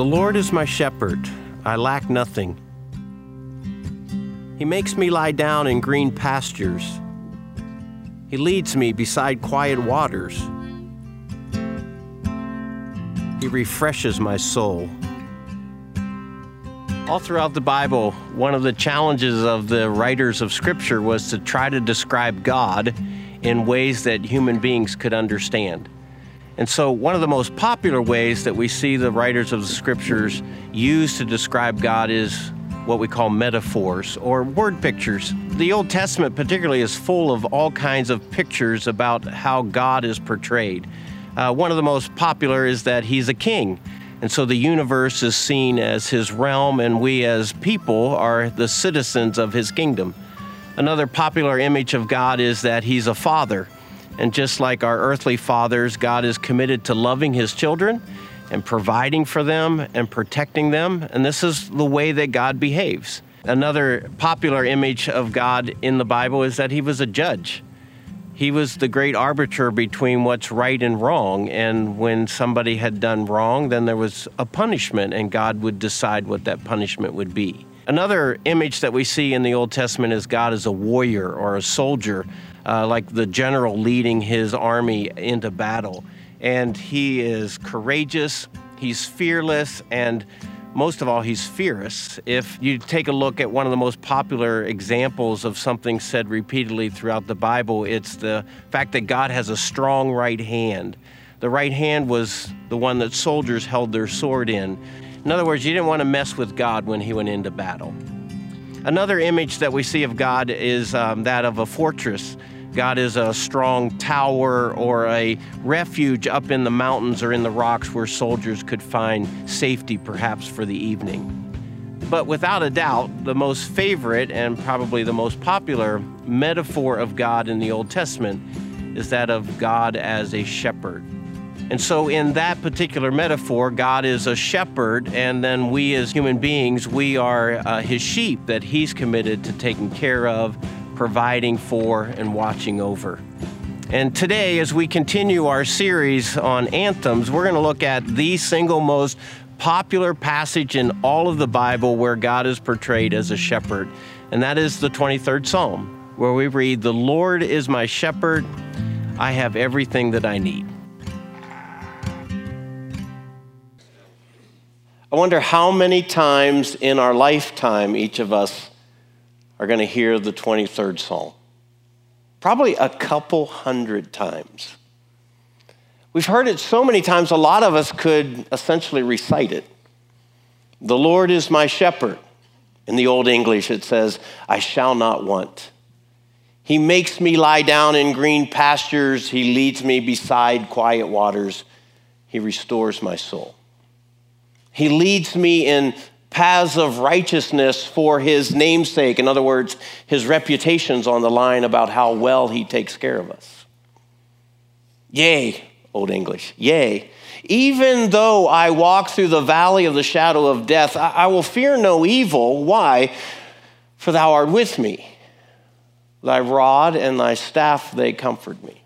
The Lord is my shepherd, I lack nothing. He makes me lie down in green pastures. He leads me beside quiet waters. He refreshes my soul. All throughout the Bible, one of the challenges of the writers of Scripture was to try to describe God in ways that human beings could understand. And so one of the most popular ways that we see the writers of the Scriptures use to describe God is what we call metaphors or word pictures. The Old Testament particularly is full of all kinds of pictures about how God is portrayed. One of the most popular is that he's a king. And so the universe is seen as his realm, and we as people are the citizens of his kingdom. Another popular image of God is that he's a father. And just like our earthly fathers, God is committed to loving his children and providing for them and protecting them. And this is the way that God behaves. Another popular image of God in the Bible is that he was a judge. He was the great arbiter between what's right and wrong. And when somebody had done wrong, then there was a punishment, and God would decide what that punishment would be. Another image that we see in the Old Testament is God as a warrior or a soldier, like the general leading his army into battle. And he is courageous, he's fearless, and most of all, he's fierce. If you take a look at one of the most popular examples of something said repeatedly throughout the Bible, it's the fact that God has a strong right hand. The right hand was the one that soldiers held their sword in. In other words, you didn't want to mess with God when he went into battle. Another image that we see of God is that of a fortress. God is a strong tower or a refuge up in the mountains or in the rocks where soldiers could find safety, perhaps for the evening. But without a doubt, the most favorite and probably the most popular metaphor of God in the Old Testament is that of God as a shepherd. And so in that particular metaphor, God is a shepherd, and then we as human beings, we are his sheep that he's committed to taking care of, providing for, and watching over. And today, as we continue our series on anthems, we're going to look at the single most popular passage in all of the Bible where God is portrayed as a shepherd. And that is the 23rd Psalm, where we read, "The Lord is my shepherd, I have everything that I need." I wonder how many times in our lifetime each of us are going to hear the 23rd Psalm. Probably a couple hundred times. We've heard it so many times, a lot of us could essentially recite it. The Lord is my shepherd. In the Old English, it says, I shall not want. He makes me lie down in green pastures. He leads me beside quiet waters. He restores my soul. He leads me in paths of righteousness for his namesake. In other words, his reputation's on the line about how well he takes care of us. Yea, Old English, yea. Even though I walk through the valley of the shadow of death, I will fear no evil. Why? For thou art with me. Thy rod and thy staff, they comfort me.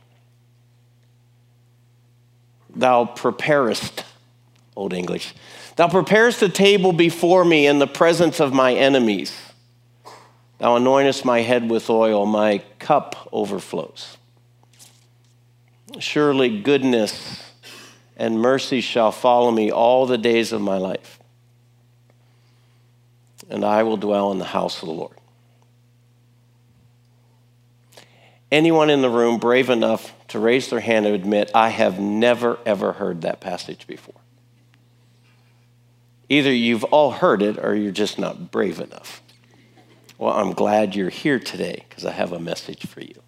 Thou preparest, Old English, thou preparest a table before me in the presence of my enemies. Thou anointest my head with oil, my cup overflows. Surely goodness and mercy shall follow me all the days of my life, and I will dwell in the house of the Lord. Anyone in the room brave enough to raise their hand and admit, I have never, ever heard that passage before? Either you've all heard it or you're just not brave enough. Well, I'm glad you're here today because I have a message for you.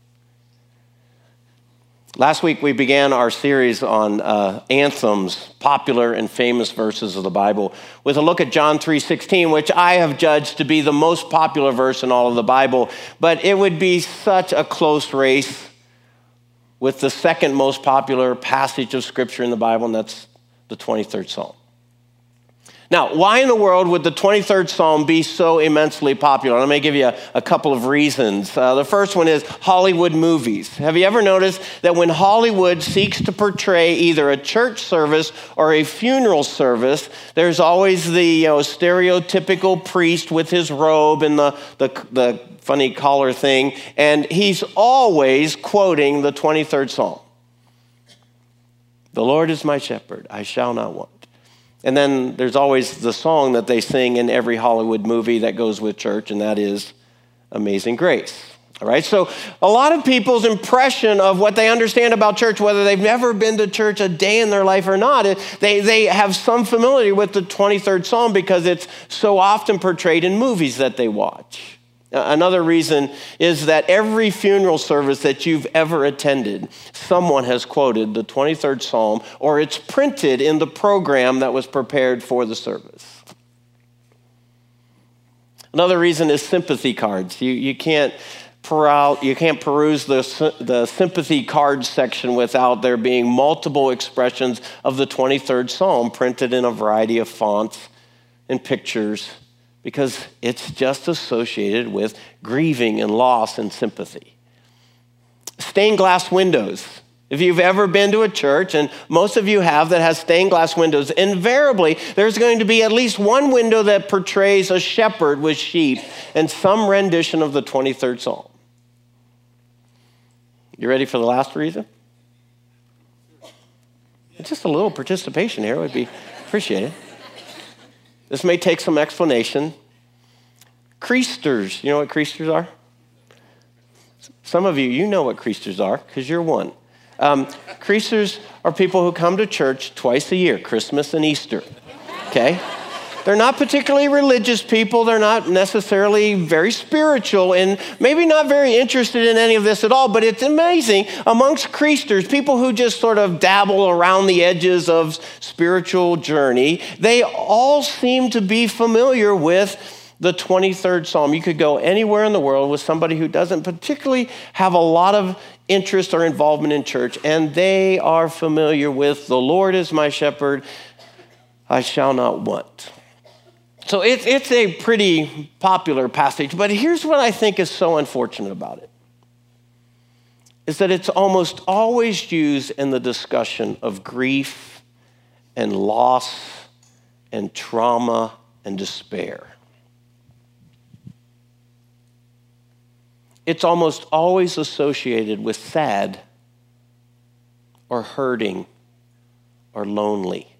Last week we began our series on anthems, popular and famous verses of the Bible, with a look at John 3:16, which I have judged to be the most popular verse in all of the Bible, but it would be such a close race with the second most popular passage of Scripture in the Bible, and that's the 23rd Psalm. Now, why in the world would the 23rd Psalm be so immensely popular? Let me give you a couple of reasons. The first one is Hollywood movies. Have you ever noticed that when Hollywood seeks to portray either a church service or a funeral service, there's always the stereotypical priest with his robe and the funny collar thing, and he's always quoting the 23rd Psalm. The Lord is my shepherd, I shall not want. And then there's always the song that they sing in every Hollywood movie that goes with church, and that is Amazing Grace. All right, so a lot of people's impression of what they understand about church, whether they've never been to church a day in their life or not, they have some familiarity with the 23rd Psalm because it's so often portrayed in movies that they watch. Another reason is that every funeral service that you've ever attended, someone has quoted the 23rd Psalm, or it's printed in the program that was prepared for the service. Another reason is sympathy cards. You can't peruse the sympathy card section without there being multiple expressions of the 23rd Psalm printed in a variety of fonts and pictures, because it's just associated with grieving and loss and sympathy. Stained glass windows. If you've ever been to a church, and most of you have, that has stained glass windows, invariably there's going to be at least one window that portrays a shepherd with sheep and some rendition of the 23rd Psalm. You ready for the last reason? Just a little participation here would be appreciated. This may take some explanation. Creasters, you know what creasters are? Some of you know what creasters are because you're one. Creasters are people who come to church twice a year, Christmas and Easter, okay? They're not particularly religious people. They're not necessarily very spiritual and maybe not very interested in any of this at all, but it's amazing. Amongst creasters, people who just sort of dabble around the edges of spiritual journey, they all seem to be familiar with the 23rd Psalm. You could go anywhere in the world with somebody who doesn't particularly have a lot of interest or involvement in church, and they are familiar with the Lord is my shepherd, I shall not want. So it's a pretty popular passage, but here's what I think is so unfortunate about it, is that it's almost always used in the discussion of grief and loss and trauma and despair. It's almost always associated with sad or hurting or lonely.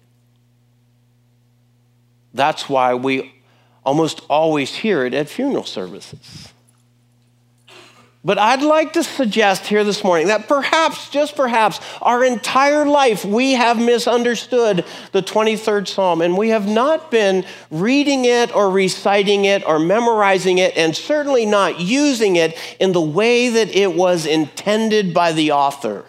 That's why we almost always hear it at funeral services. But I'd like to suggest here this morning that perhaps, just perhaps, our entire life we have misunderstood the 23rd Psalm, and we have not been reading it or reciting it or memorizing it, and certainly not using it in the way that it was intended by the author.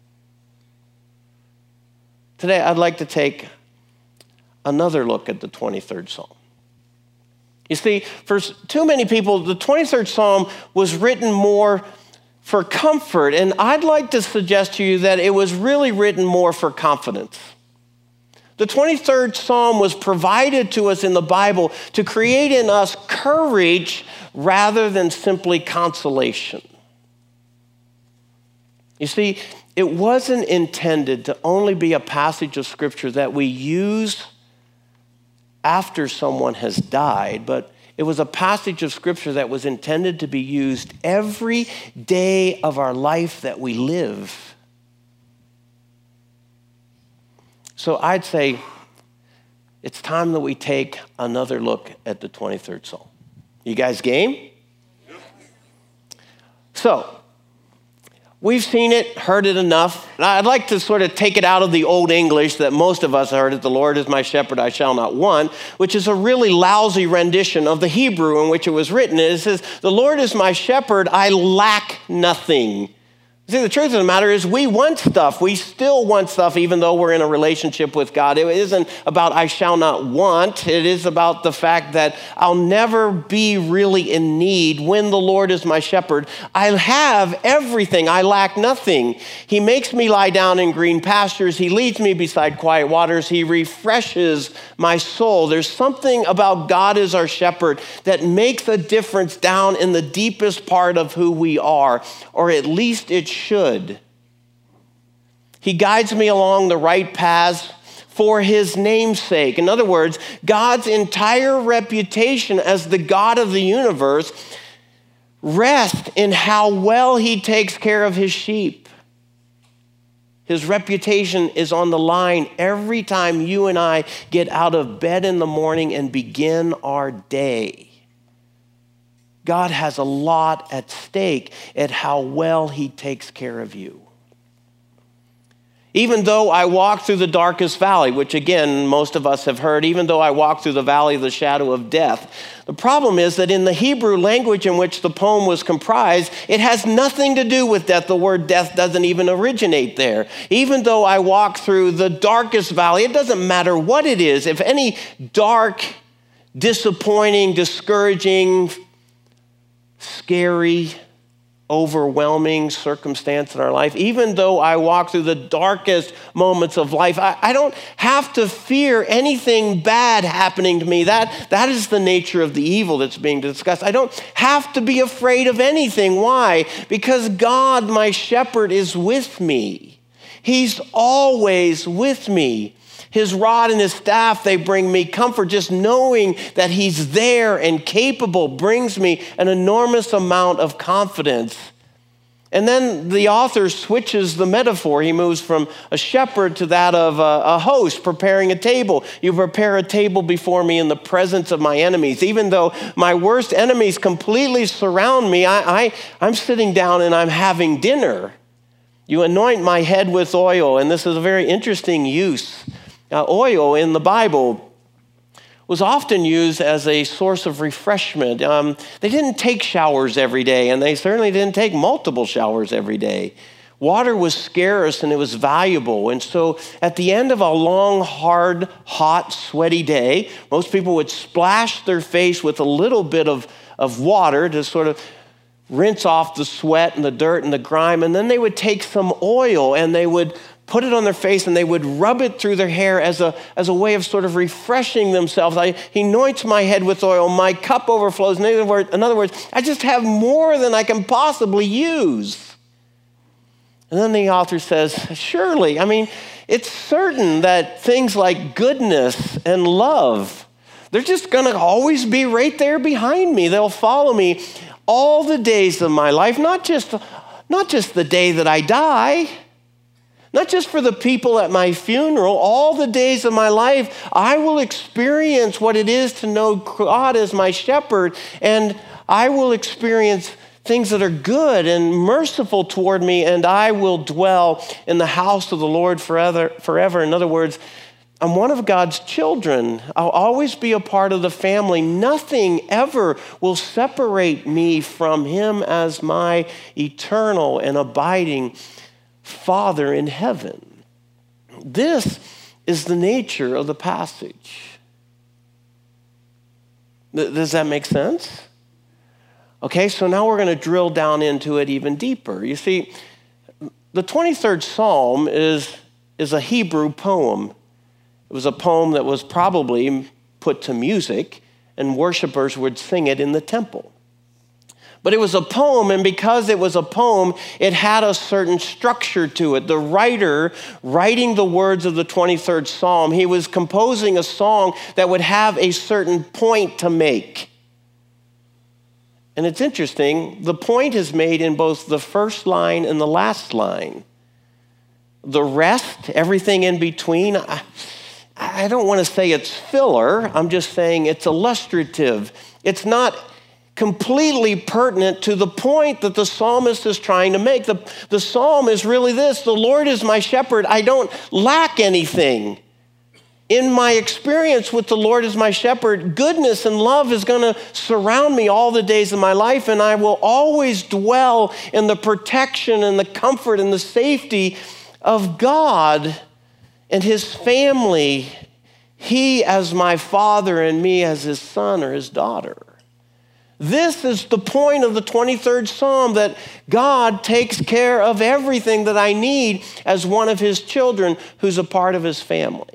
Today, I'd like to take another look at the 23rd Psalm. You see, for too many people, the 23rd Psalm was written more for comfort, and I'd like to suggest to you that it was really written more for confidence. The 23rd Psalm was provided to us in the Bible to create in us courage rather than simply consolation. You see, it wasn't intended to only be a passage of Scripture that we use after someone has died, but it was a passage of Scripture that was intended to be used every day of our life that we live. So I'd say it's time that we take another look at the 23rd Psalm. You guys game? So, we've seen it, heard it enough. I'd like to sort of take it out of the old English that most of us heard it, the Lord is my shepherd, I shall not want, which is a really lousy rendition of the Hebrew in which it was written. It says, the Lord is my shepherd, I lack nothing. See, the truth of the matter is we want stuff. We still want stuff even though we're in a relationship with God. It isn't about I shall not want. It is about the fact that I'll never be really in need when the Lord is my shepherd. I have everything. I lack nothing. He makes me lie down in green pastures. He leads me beside quiet waters. He refreshes my soul. There's something about God as our shepherd that makes a difference down in the deepest part of who we are, or at least it should. He guides me along the right paths for his name's sake. In other words, God's entire reputation as the God of the universe rests in how well he takes care of his sheep. His reputation is on the line every time you and I get out of bed in the morning and begin our day. God has a lot at stake at how well he takes care of you. Even though I walk through the darkest valley, which again, most of us have heard, even though I walk through the valley of the shadow of death, the problem is that in the Hebrew language in which the poem was comprised, it has nothing to do with death. The word death doesn't even originate there. Even though I walk through the darkest valley, it doesn't matter what it is. If any dark, disappointing, discouraging, scary, overwhelming circumstance in our life, even though I walk through the darkest moments of life, I don't have to fear anything bad happening to me. That is the nature of the evil that's being discussed. I don't have to be afraid of anything. Why? Because God, my shepherd, is with me. He's always with me. His rod and his staff, they bring me comfort. Just knowing that he's there and capable brings me an enormous amount of confidence. And then the author switches the metaphor. He moves from a shepherd to that of a host preparing a table. You prepare a table before me in the presence of my enemies. Even though my worst enemies completely surround me, I'm sitting down and I'm having dinner. You anoint my head with oil, and this is a very interesting use. Oil in the Bible was often used as a source of refreshment. They didn't take showers every day, and they certainly didn't take multiple showers every day. Water was scarce and it was valuable. And so at the end of a long, hard, hot, sweaty day, most people would splash their face with a little bit of water to sort of rinse off the sweat and the dirt and the grime. And then they would take some oil and they would put it on their face and they would rub it through their hair as a way of sort of refreshing themselves. He anoints my head with oil. My cup overflows. In other words, I just have more than I can possibly use. And then the author says, surely, it's certain that things like goodness and love, they're just going to always be right there behind me. They'll follow me all the days of my life, not just the day that I die. Not just for the people at my funeral, all the days of my life, I will experience what it is to know God as my shepherd, and I will experience things that are good and merciful toward me, and I will dwell in the house of the Lord forever. In other words, I'm one of God's children. I'll always be a part of the family. Nothing ever will separate me from him as my eternal and abiding Father in heaven. This is the nature of the passage. Does that make sense? Okay, so now we're going to drill down into it even deeper. You see, the 23rd Psalm is a Hebrew poem. It was a poem that was probably put to music, and worshipers would sing it in the temple. But it was a poem, and because it was a poem, it had a certain structure to it. The writer, writing the words of the 23rd Psalm, he was composing a song that would have a certain point to make. And it's interesting, the point is made in both the first line and the last line. The rest, everything in between, I don't want to say it's filler. I'm just saying it's illustrative. It's not completely pertinent to the point that the psalmist is trying to make. The psalm is really this: the Lord is my shepherd. I don't lack anything in my experience with the Lord as my shepherd, goodness and love is going to surround me all the days of my life, and I will always dwell in the protection and the comfort and the safety of God and his family, he as my father and me as his son or his daughter. This is the point of the 23rd Psalm, that God takes care of everything that I need as one of his children who's a part of his family.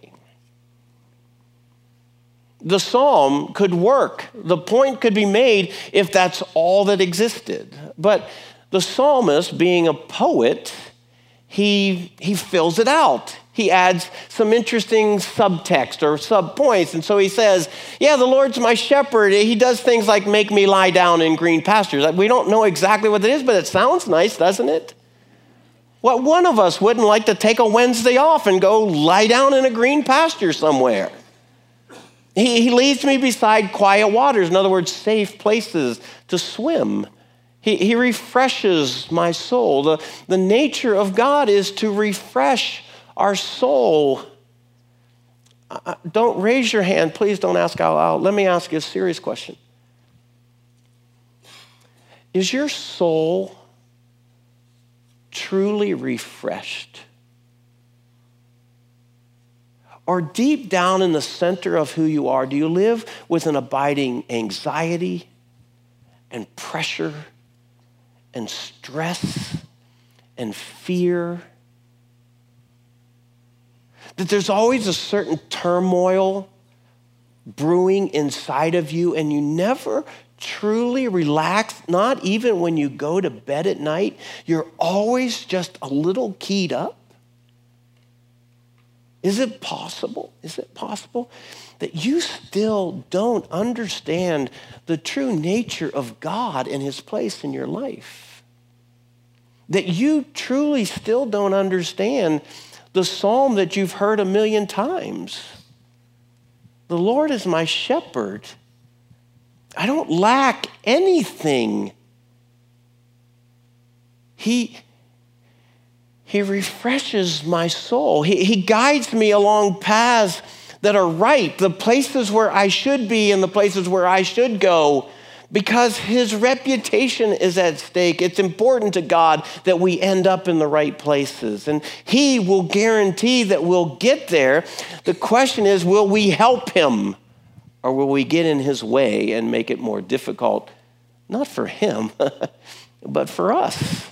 The psalm could work. The point could be made if that's all that existed. But the psalmist, being a poet, he fills it out. He adds some interesting subtext or subpoints. And so he says, yeah, the Lord's my shepherd. He does things like make me lie down in green pastures. We don't know exactly what it is, but it sounds nice, doesn't it? What one of us wouldn't like to take a Wednesday off and go lie down in a green pasture somewhere? He leads me beside quiet waters, in other words, safe places to swim. He refreshes my soul. The nature of God is to refresh our soul. Don't raise your hand. Please don't ask out loud. Let me ask you a serious question. Is your soul truly refreshed? Or deep down in the center of who you are, do you live with an abiding anxiety and pressure and stress and fear? That there's always a certain turmoil brewing inside of you, and you never truly relax, not even when you go to bed at night. You're always just a little keyed up. Is it possible? Is it possible that you still don't understand the true nature of God and his place in your life? That you truly still don't understand the psalm that you've heard 1,000,000 times. The Lord is my shepherd. I don't lack anything. He refreshes my soul. He guides me along paths that are right, the places where I should be and the places where I should go, because his reputation is at stake. It's important to God that we end up in the right places, and he will guarantee that we'll get there. The question is, will we help him, or will we get in his way and make it more difficult, not for him, but for us?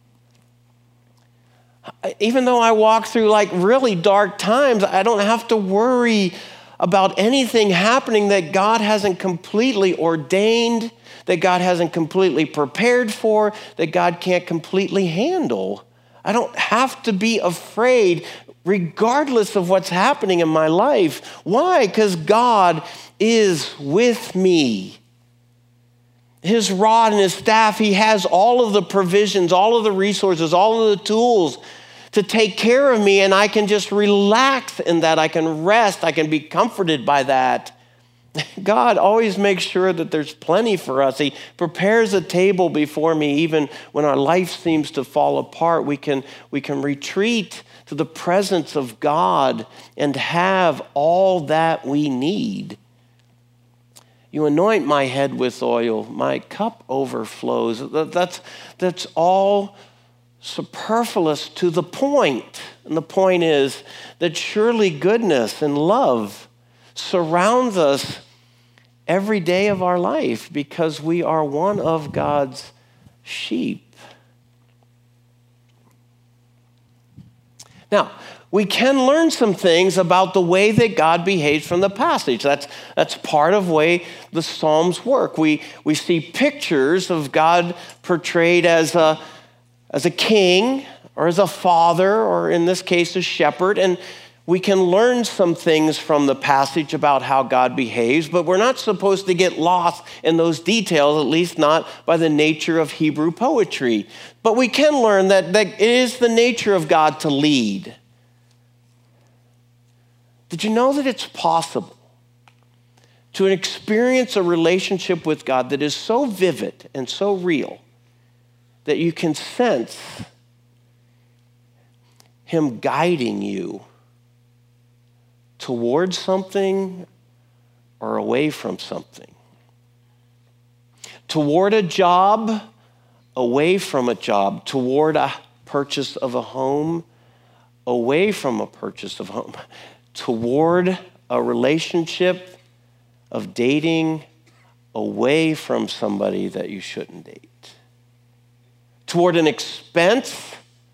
Even though I walk through like really dark times, I don't have to worry about anything happening that God hasn't completely ordained, that God hasn't completely prepared for, that God can't completely handle. I don't have to be afraid regardless of what's happening in my life. Why? Because God is with me. His rod and his staff, he has all of the provisions, all of the resources, all of the tools to take care of me, and I can just relax in that. I can rest. I can be comforted by that. God always makes sure that there's plenty for us. He prepares a table before me even when our life seems to fall apart. We can retreat to the presence of God and have all that we need. You anoint my head with oil, my cup overflows. That's all superfluous to the point. And the point is that surely goodness and love surrounds us every day of our life because we are one of God's sheep. Now, we can learn some things about the way that God behaves from the passage. That's part of the way the Psalms work. We see pictures of God portrayed as a king or as a father, or in this case, a shepherd. And we can learn some things from the passage about how God behaves, but we're not supposed to get lost in those details, at least not by the nature of Hebrew poetry. But we can learn that it is the nature of God to lead. Did you know that it's possible to experience a relationship with God that is so vivid and so real that you can sense him guiding you toward something or away from something? Toward a job, away from a job, toward a purchase of a home, away from a purchase of a home, toward a relationship of dating, away from somebody that you shouldn't date, toward an expense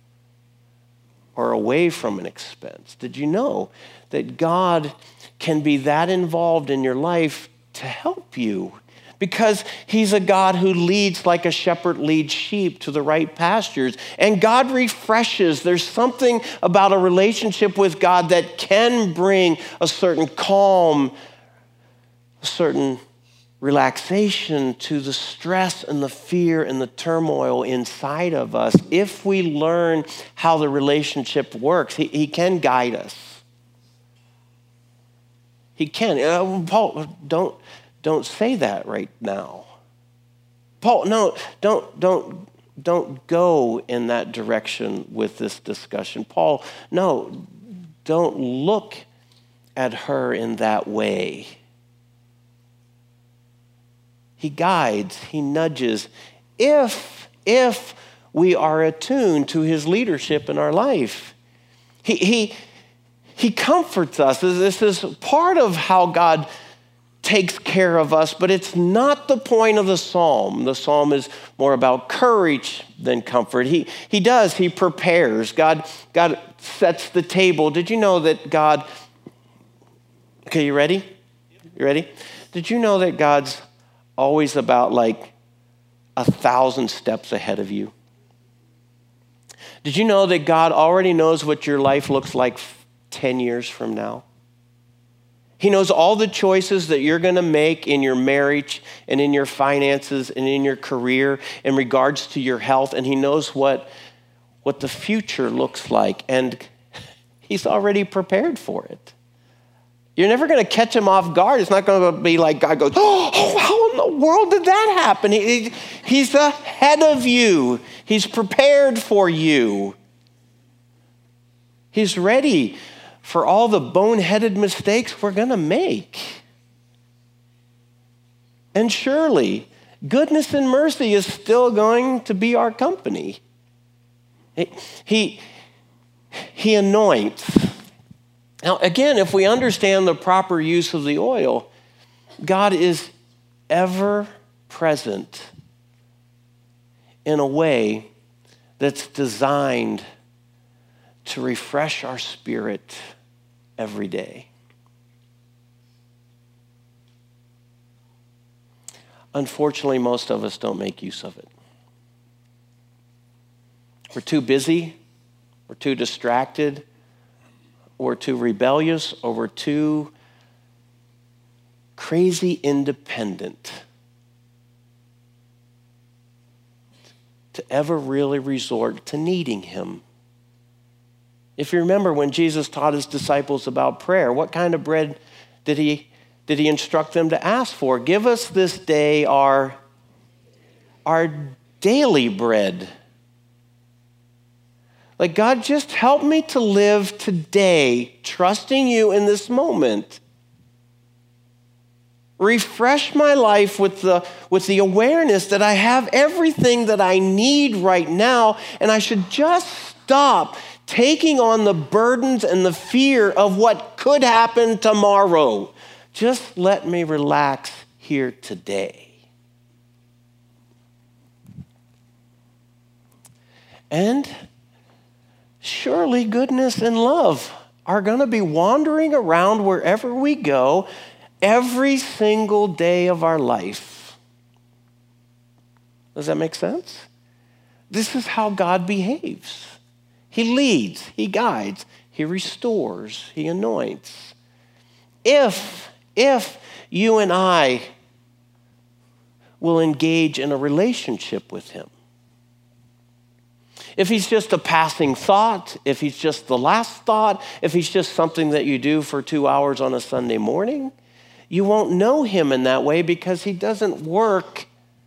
or away from an expense. Did you know that God can be that involved in your life to help you? Because he's a God who leads like a shepherd leads sheep to the right pastures. And God refreshes. There's something about a relationship with God that can bring a certain calm, a certain relaxation to the stress and the fear and the turmoil inside of us. If we learn how the relationship works, he can guide us. He can. Paul, don't say that right now. Paul, no, don't go in that direction with this discussion. Paul, no, don't look at her in that way. He guides, he nudges, if we are attuned to his leadership in our life. He comforts us. This is part of how God takes care of us, but it's not the point of the psalm. The psalm is more about courage than comfort. He prepares. God sets the table. Did you know that God, okay, you ready? You ready? Did you know that God's always about like 1,000 steps ahead of you? Did you know that God already knows what your life looks like 10 years from now? He knows all the choices that you're going to make in your marriage and in your finances and in your career in regards to your health. And he knows what the future looks like. And he's already prepared for it. You're never going to catch him off guard. It's not going to be like God goes, oh, how in the world did that happen? He's ahead of you. He's prepared for you. He's ready for all the boneheaded mistakes we're going to make. And surely, goodness and mercy is still going to be our company. He anoints. Now, again, if we understand the proper use of the oil, God is ever present in a way that's designed to refresh our spirit every day. Unfortunately, most of us don't make use of it. We're too busy, we're too distracted, we're too rebellious, or we're too crazy independent to ever really resort to needing him. If you remember when Jesus taught his disciples about prayer, what kind of bread did he instruct them to ask for? Give us this day our daily bread. Like, God, just help me to live today, trusting you in this moment. Refresh my life with the awareness that I have everything that I need right now, and I should just stop taking on the burdens and the fear of what could happen tomorrow. Just let me relax here today. And surely goodness and love are going to be wandering around wherever we go every single day of our life. Does that make sense? This is how God behaves. He leads, he guides, he restores, he anoints. If you and I will engage in a relationship with him, if he's just a passing thought, if he's just the last thought, if he's just something that you do for 2 hours on a Sunday morning, you won't know him in that way because he doesn't work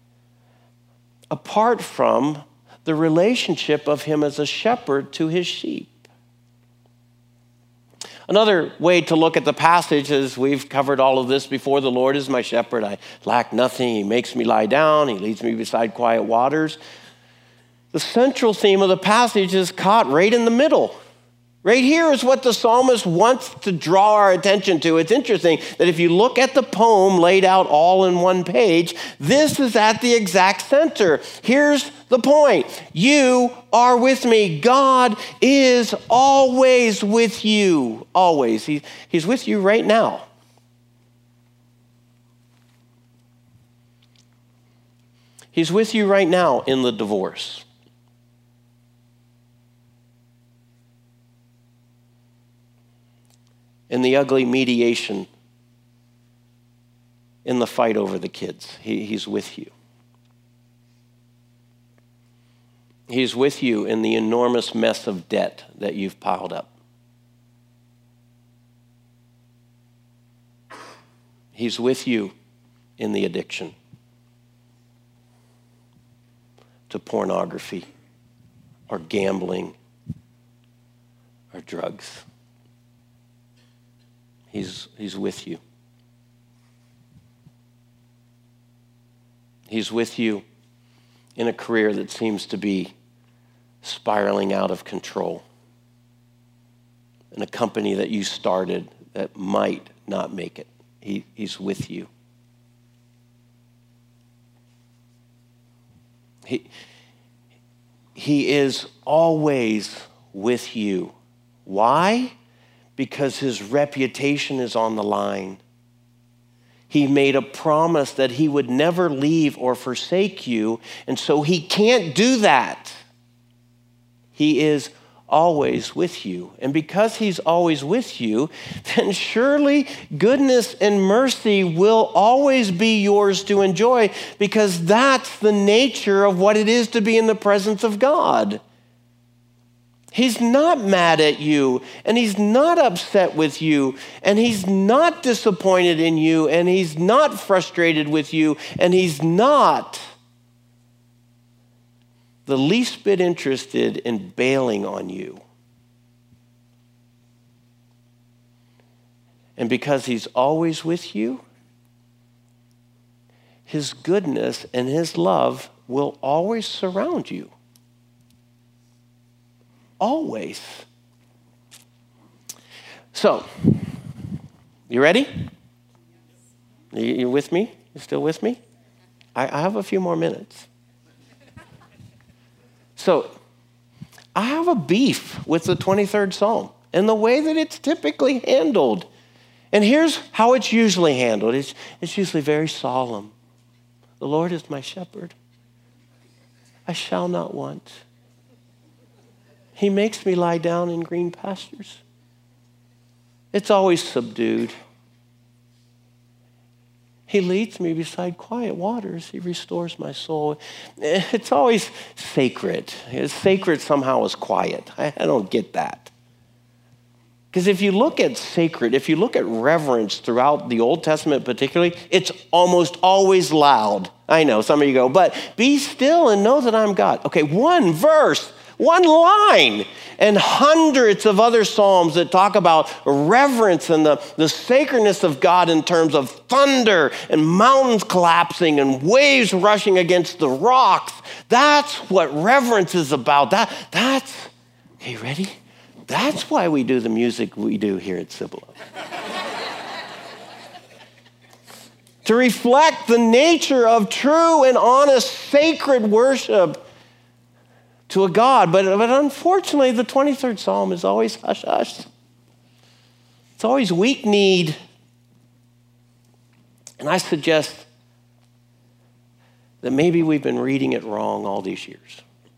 apart from the relationship of him as a shepherd to his sheep. Another way to look at the passage is we've covered all of this before. The Lord is my shepherd. I lack nothing. He makes me lie down. He leads me beside quiet waters. The central theme of the passage is caught right in the middle. Right here is what the psalmist wants to draw our attention to. It's interesting that if you look at the poem laid out all in one page, this is at the exact center. Here's the point. You are with me. God is always with you. Always. He's with you right now. He's with you right now in the divorce. In the ugly mediation, in the fight over the kids. He's with you. He's with you in the enormous mess of debt that you've piled up. He's with you in the addiction to pornography or gambling or drugs. He's with you. He's with you in a career that seems to be spiraling out of control. In a company that you started that might not make it. He's with you. He is always with you. Why? Because his reputation is on the line. He made a promise that he would never leave or forsake you, and so he can't do that. He is always with you. And because he's always with you, then surely goodness and mercy will always be yours to enjoy, because that's the nature of what it is to be in the presence of God. He's not mad at you, and he's not upset with you, and he's not disappointed in you, and he's not frustrated with you, and he's not the least bit interested in bailing on you. And because he's always with you, his goodness and his love will always surround you. Always. So, you ready? You with me? You still with me? I have a few more minutes. So, I have a beef with the 23rd Psalm and the way that it's typically handled. And here's how it's usually handled. It's usually very solemn. The Lord is my shepherd. I shall not want. He makes me lie down in green pastures. It's always subdued. He leads me beside quiet waters. He restores my soul. It's always sacred. Sacred somehow is quiet. I don't get that. Because if you look at sacred, if you look at reverence throughout the Old Testament particularly, it's almost always loud. I know, some of you go, but be still and know that I'm God. Okay, one verse. One line, and hundreds of other psalms that talk about reverence and the sacredness of God in terms of thunder and mountains collapsing and waves rushing against the rocks. That's what reverence is about. That's, okay, ready? That's why we do the music we do here at Cibolo. To reflect the nature of true and honest sacred worship to a God. But unfortunately, the 23rd Psalm is always hush-hush. It's always weak-kneed. And I suggest that maybe we've been reading it wrong all these years.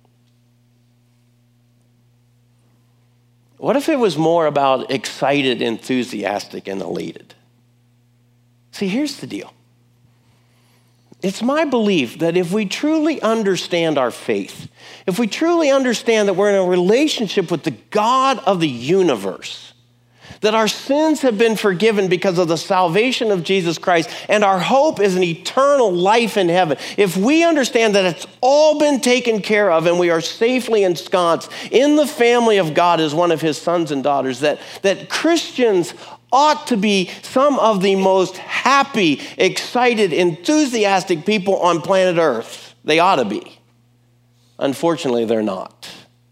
What if it was more about excited, enthusiastic, and elated? See, here's the deal. It's my belief that if we truly understand our faith, if we truly understand that we're in a relationship with the God of the universe, that our sins have been forgiven because of the salvation of Jesus Christ, and our hope is an eternal life in heaven. If we understand that it's all been taken care of and we are safely ensconced in the family of God as one of his sons and daughters, that Christians ought to be some of the most happy, excited, enthusiastic people on planet Earth. They ought to be. Unfortunately, they're not.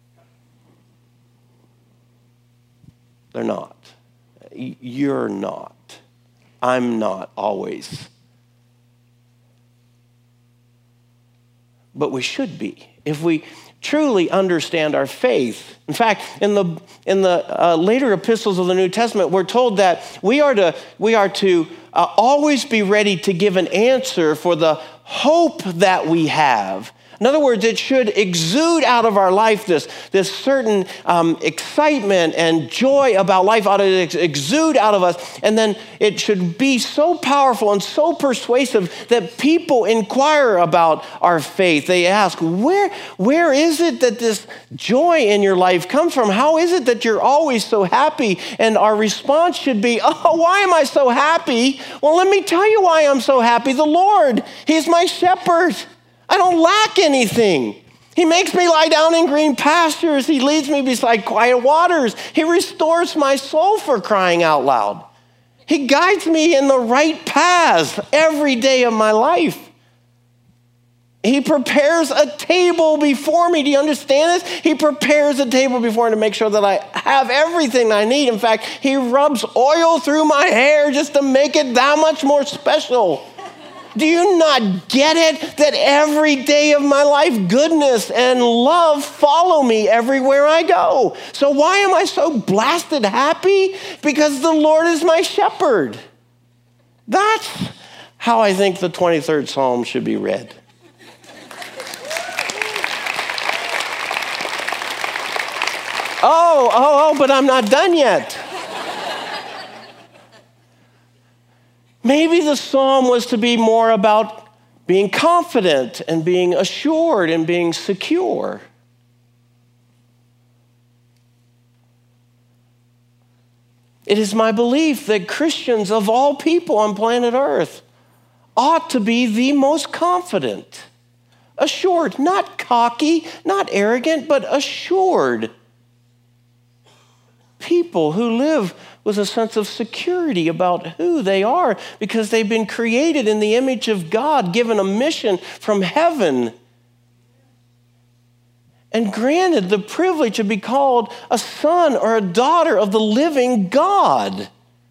They're not. You're not. I'm not always. But we should be if we truly understand our faith. In fact, in the later epistles of the New Testament, we're told that we are to always be ready to give an answer for the hope that we have. In other words, it should exude out of our life this certain excitement and joy about life ought to exude out of us. And then it should be so powerful and so persuasive that people inquire about our faith. They ask, where is it that this joy in your life comes from? How is it that you're always so happy? And our response should be, oh, why am I so happy? Well, let me tell you why I'm so happy. The Lord, he's my shepherd. I don't lack anything. He makes me lie down in green pastures. He leads me beside quiet waters. He restores my soul, for crying out loud. He guides me in the right paths every day of my life. He prepares a table before me. Do you understand this? He prepares a table before me to make sure that I have everything I need. In fact, he rubs oil through my hair just to make it that much more special. Do you not get it that every day of my life, goodness and love follow me everywhere I go? So why am I so blasted happy? Because the Lord is my shepherd. That's how I think the 23rd Psalm should be read. Oh, but I'm not done yet. Maybe the psalm was to be more about being confident and being assured and being secure. It is my belief that Christians of all people on planet Earth ought to be the most confident, assured, not cocky, not arrogant, but assured. People who live with a sense of security about who they are because they've been created in the image of God, given a mission from heaven, and granted the privilege to be called a son or a daughter of the living God.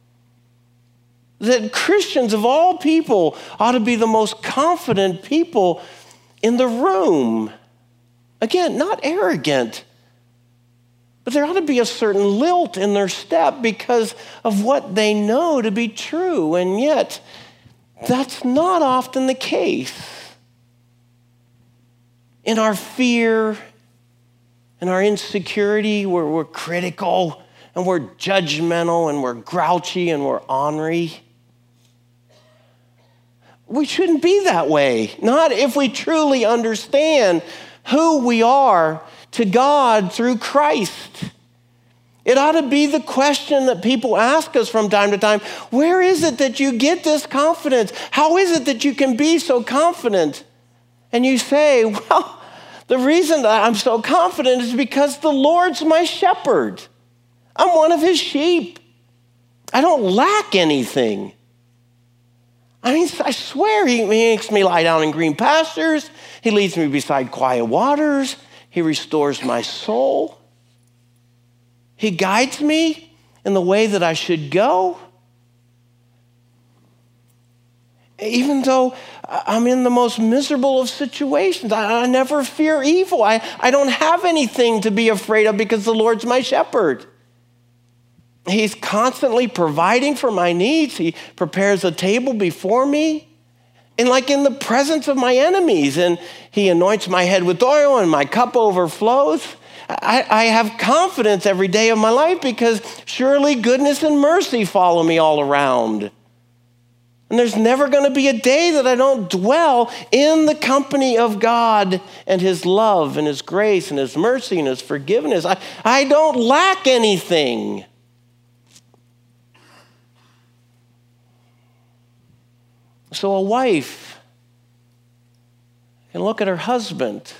That Christians of all people ought to be the most confident people in the room. Again, not arrogant, but there ought to be a certain lilt in their step because of what they know to be true. And yet, that's not often the case. In our fear and our insecurity, we're critical and we're judgmental and we're grouchy and we're ornery. We shouldn't be that way. Not if we truly understand who we are to God through Christ. It ought to be the question that people ask us from time to time. Where is it that you get this confidence? How is it that you can be so confident? And you say, well, the reason that I'm so confident is because the Lord's my shepherd. I'm one of his sheep. I don't lack anything. I mean, I swear he makes me lie down in green pastures. He leads me beside quiet waters. He restores my soul. He guides me in the way that I should go. Even though I'm in the most miserable of situations, I never fear evil. I don't have anything to be afraid of because the Lord's my shepherd. He's constantly providing for my needs. He prepares a table before me. And like in the presence of my enemies, and he anoints my head with oil and my cup overflows. I have confidence every day of my life because surely goodness and mercy follow me all around. And there's never going to be a day that I don't dwell in the company of God and his love and his grace and his mercy and his forgiveness. I don't lack anything. So a wife can look at her husband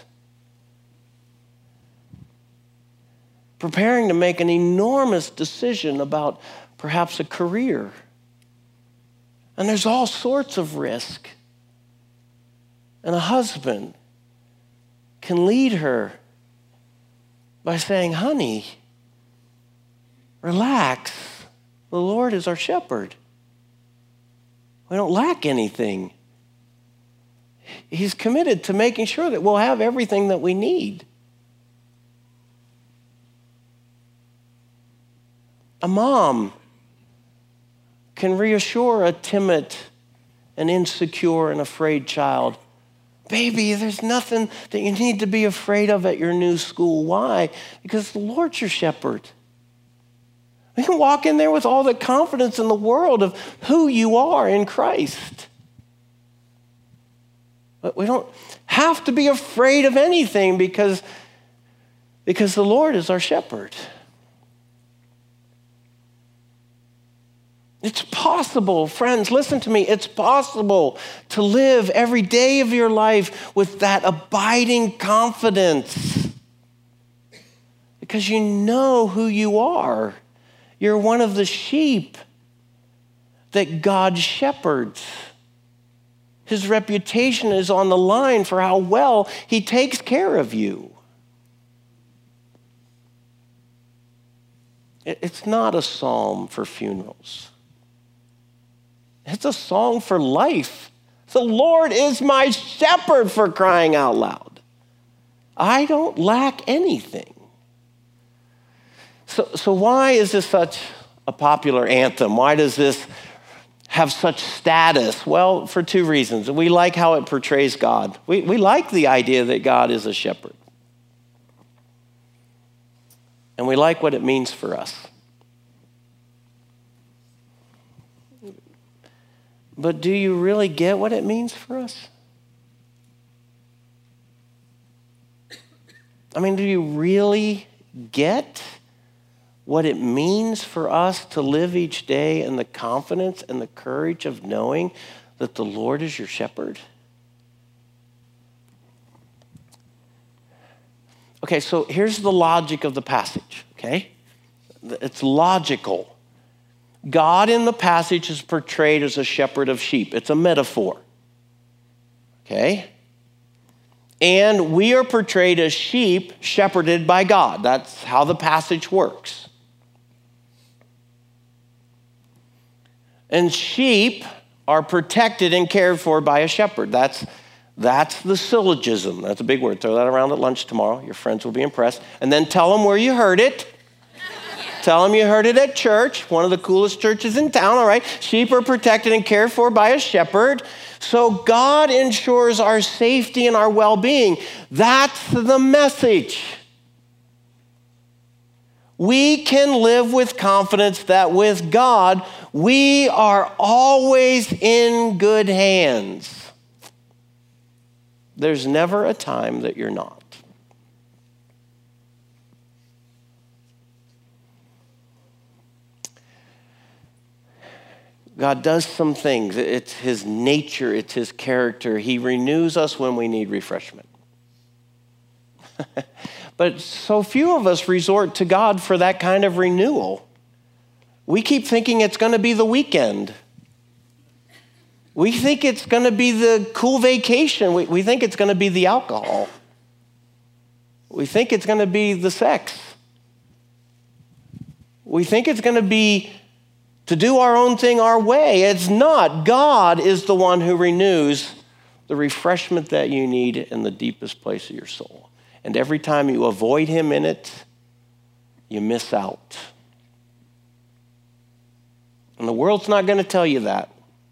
preparing to make an enormous decision about perhaps a career. And there's all sorts of risk. And a husband can lead her by saying, honey, relax. The Lord is our shepherd. We don't lack anything. He's committed to making sure that we'll have everything that we need. A mom can reassure a timid and insecure and afraid child. Baby, there's nothing that you need to be afraid of at your new school. Why? Because the Lord's your shepherd. We can walk in there with all the confidence in the world of who you are in Christ. But we don't have to be afraid of anything because the Lord is our shepherd. It's possible, friends, listen to me. It's possible to live every day of your life with that abiding confidence because you know who you are. You're one of the sheep that God shepherds. His reputation is on the line for how well he takes care of you. It's not a psalm for funerals. It's a song for life. The Lord is my shepherd, for crying out loud. I don't lack anything. So why is this such a popular anthem? Why does this have such status? Well, for two reasons. We like how it portrays God. We like the idea that God is a shepherd. And we like what it means for us. But do you really get what it means for us? I mean, do you really get what it means for us to live each day in the confidence and the courage of knowing that the Lord is your shepherd? Okay, so here's the logic of the passage, okay? It's logical. God in the passage is portrayed as a shepherd of sheep. It's a metaphor, okay? And we are portrayed as sheep shepherded by God. That's how the passage works. And sheep are protected and cared for by a shepherd. That's the syllogism. That's a big word. Throw that around at lunch tomorrow. Your friends will be impressed. And then tell them where you heard it. Tell them you heard it at church, one of the coolest churches in town, all right? Sheep are protected and cared for by a shepherd. So God ensures our safety and our well-being. That's the message. We can live with confidence that with God, we are always in good hands. There's never a time that you're not. God does some things. It's his nature. It's his character. He renews us when we need refreshment. But so few of us resort to God for that kind of renewal. We keep thinking it's going to be the weekend. We think it's going to be the cool vacation. We think it's going to be the alcohol. We think it's going to be the sex. We think it's going to be to do our own thing our way. It's not. God is the one who renews the refreshment that you need in the deepest place of your soul. And every time you avoid him in it, you miss out. And the world's not going to tell you that.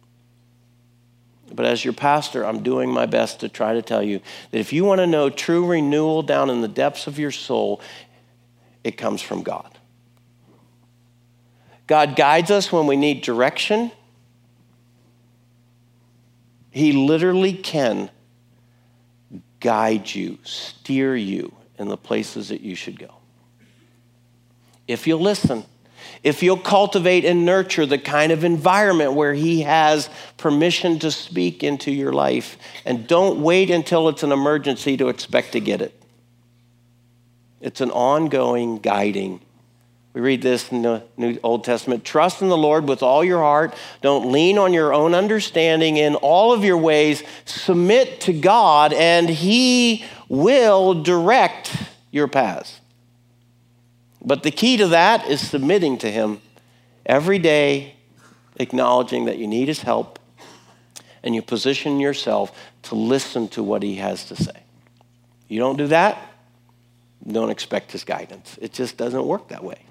But as your pastor, I'm doing my best to try to tell you that if you want to know true renewal down in the depths of your soul, it comes from God. God guides us when we need direction. He literally can guide you, steer you in the places that you should go. If you'll listen. if you'll cultivate and nurture the kind of environment where he has permission to speak into your life, and don't wait until it's an emergency to expect to get it. It's an ongoing guiding. We read this in the New Old Testament. Trust in the Lord with all your heart. Don't lean on your own understanding. In all of your ways, submit to God, and he will direct your paths. But the key to that is submitting to him every day, acknowledging that you need his help, and you position yourself to listen to what he has to say. You don't do that, don't expect his guidance. It just doesn't work that way.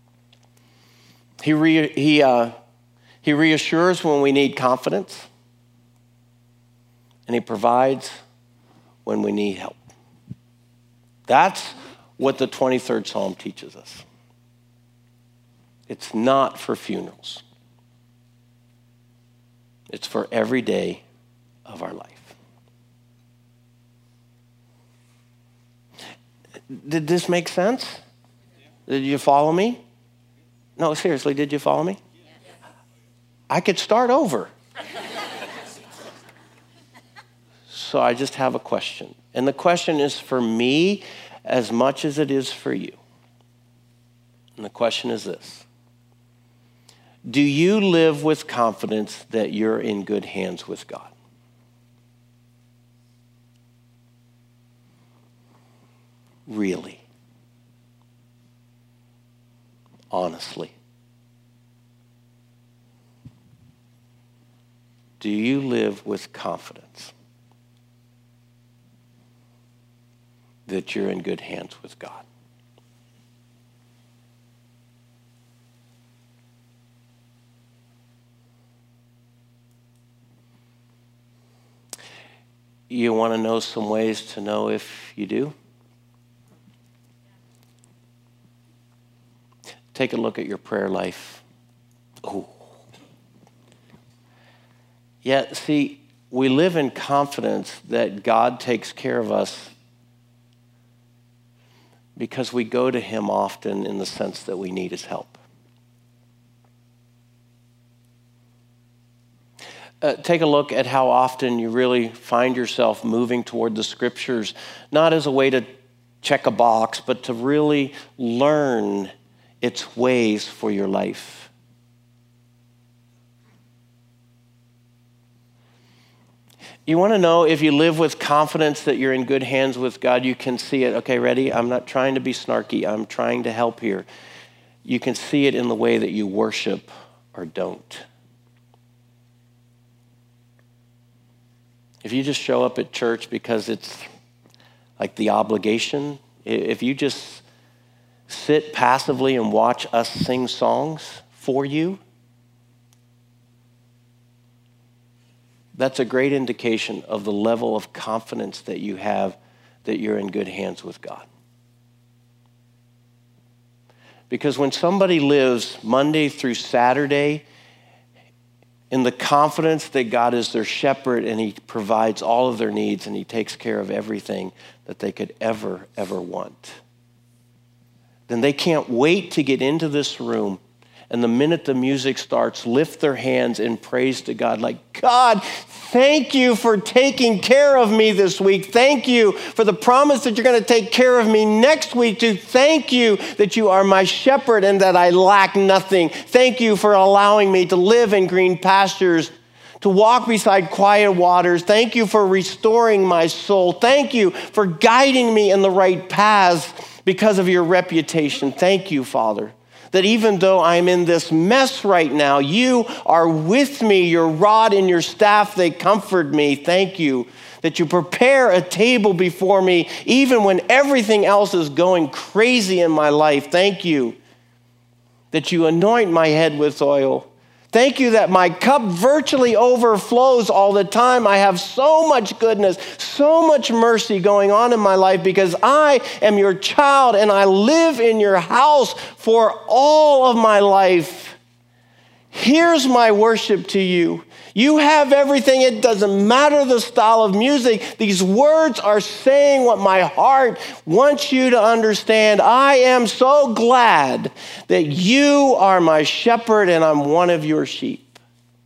He reassures when we need confidence, and he provides when we need help. That's what the 23rd Psalm teaches us. It's not for funerals. It's for every day of our life. Did this make sense? Did you follow me? No, seriously, did you follow me? I could start over. So I just have a question. And the question is for me as much as it is for you. And the question is this: do you live with confidence that you're in good hands with God? Really? Honestly? Do you live with confidence that you're in good hands with God? You want to know some ways to know if you do? Take a look at your prayer life. Oh. Yeah, see, we live in confidence that God takes care of us because we go to him often in the sense that we need his help. Take a look at how often you really find yourself moving toward the scriptures, not as a way to check a box, but to really learn its ways for your life. You want to know if you live with confidence that you're in good hands with God, you can see it. Okay, ready? I'm not trying to be snarky. I'm trying to help here. You can see it in the way that you worship or don't. If you just show up at church because it's like the obligation, if you just sit passively and watch us sing songs for you, that's a great indication of the level of confidence that you have that you're in good hands with God. Because when somebody lives Monday through Saturday in the confidence that God is their shepherd and he provides all of their needs and he takes care of everything that they could ever want, then they can't wait to get into this room, and the minute the music starts, lift their hands in praise to God, like, God, thank you for taking care of me this week. Thank you for the promise that you're going to take care of me next week too. Thank you that you are my shepherd and that I lack nothing. Thank you for allowing me to live in green pastures, to walk beside quiet waters. Thank you for restoring my soul. Thank you for guiding me in the right paths because of your reputation. Thank you, Father, that even though I'm in this mess right now, you are with me. Your rod and your staff, they comfort me. Thank you that you prepare a table before me even when everything else is going crazy in my life. Thank you that you anoint my head with oil. Thank you that my cup virtually overflows all the time. I have so much goodness, so much mercy going on in my life because I am your child and I live in your house for all of my life. Here's my worship to you. You have everything. It doesn't matter the style of music. These words are saying what my heart wants you to understand. I am so glad that you are my shepherd and I'm one of your sheep.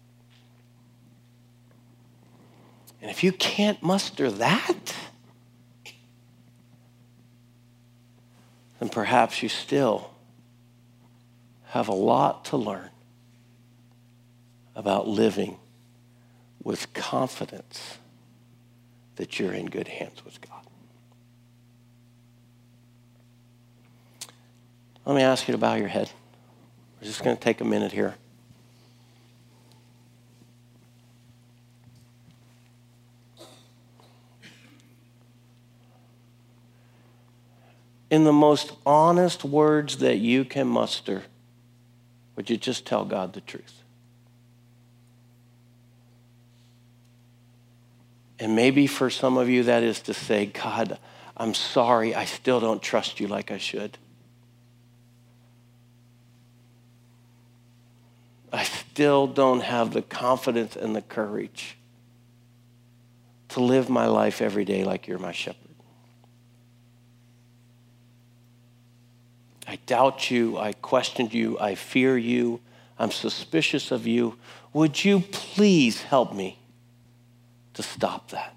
And if you can't muster that, then perhaps you still have a lot to learn about living with confidence that you're in good hands with God. Let me ask you to bow your head. We're just going to take a minute here. In the most honest words that you can muster, would you just tell God the truth? And maybe for some of you that is to say, God, I'm sorry, I still don't trust you like I should. I still don't have the confidence and the courage to live my life every day like you're my shepherd. I doubt you, I question you, I fear you, I'm suspicious of you. Would you please help me to stop that?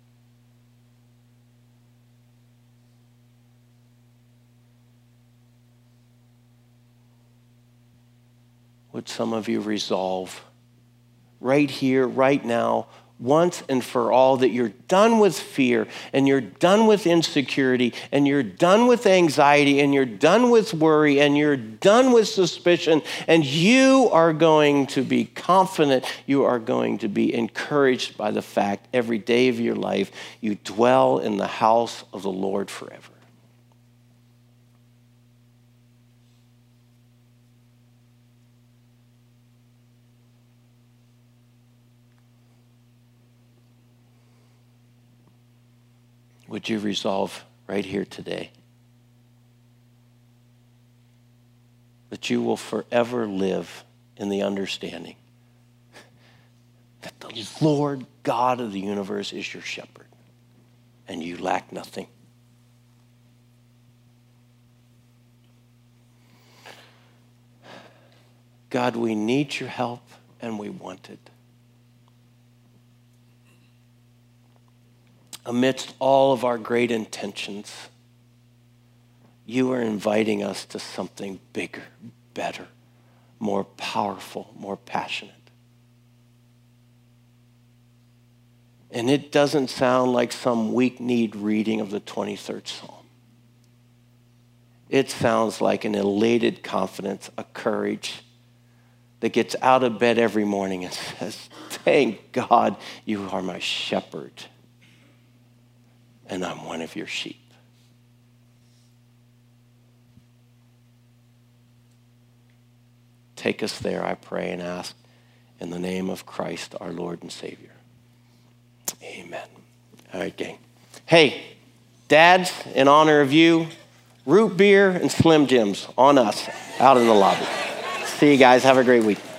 Would some of you resolve right here, right now, once and for all, that you're done with fear and you're done with insecurity and you're done with anxiety and you're done with worry and you're done with suspicion, and you are going to be confident, you are going to be encouraged by the fact every day of your life you dwell in the house of the Lord forever. Would you resolve right here today that you will forever live in the understanding that the Lord God of the universe is your shepherd and you lack nothing? God, we need your help and we want it. Amidst all of our great intentions, you are inviting us to something bigger, better, more powerful, more passionate. And it doesn't sound like some weak-kneed reading of the 23rd Psalm. It sounds like an elated confidence, a courage that gets out of bed every morning and says, thank God you are my shepherd. And I'm one of your sheep. Take us there, I pray and ask, in the name of Christ, our Lord and Savior. Amen. All right, gang. Hey, dads, in honor of you, root beer and Slim Jims on us out in the lobby. See you guys. Have a great week.